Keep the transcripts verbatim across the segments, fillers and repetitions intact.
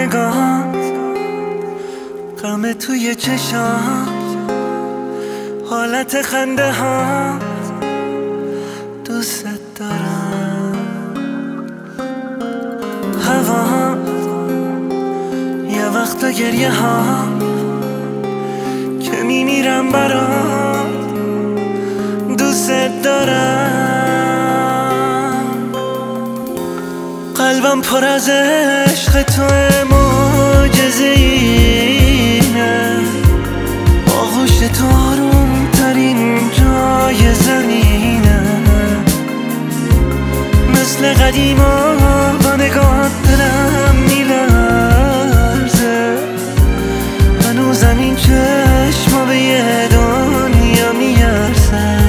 نگاهات، غم توی چشات، حالت خنده هات، دوست دارم. هوا یه وقتا گریه ها که میمیرم برات، دوست دارم. قلبم پر از عشق تو، معجزه اینه، آغوش تو آروم ترین جای زمینه. مثل قدیما با نگاهت دلم میلرزه، هنوزم این چشما به یه دنیا میارزه.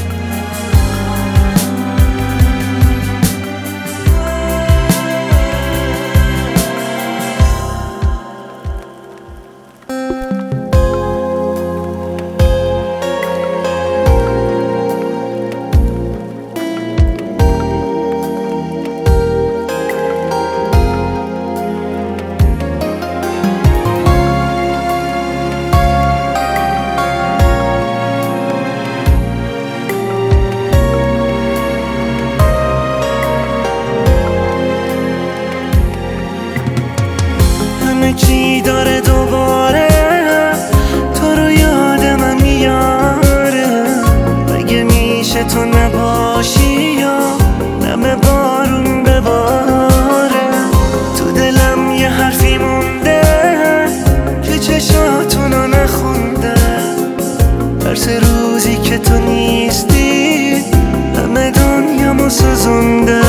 چی داره دوباره تو رو یاد من میاره، مگه میشه تو نباشی یا دم بارون بباره. تو دلم یه حرفی مونده که چشاتونو نخونده، ترس روزی که تو نیستی همه دنیامو سوزونده.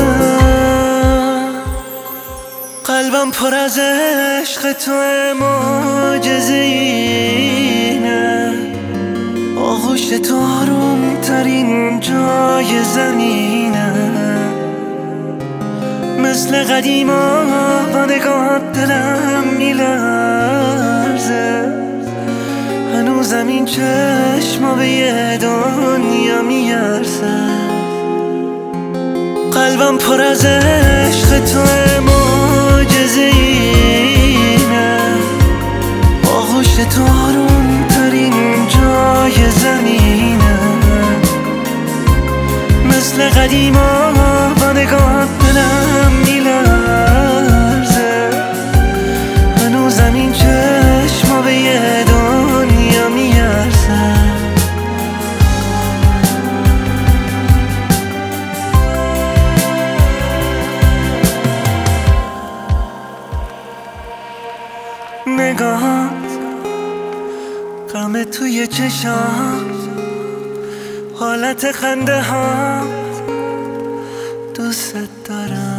قلبم پر از عشق تو، معجزه اینه، آغوش تو آروم ترین جای زمینه. مثل قدیما با نگاهت دلم میلرزه، هنوزم این چشما به یه دنیا میارزه. قلبم پر از عشق تو، معجزه اینه، آغوش تو آروم ترین جای زمینه. مثل قدیما با نگاهت دلم میلرزه، هنوزم این چشما به یه دنیا میارزه. نگاهات، غم توی چشات، حالت خنده هات، دوست دارم.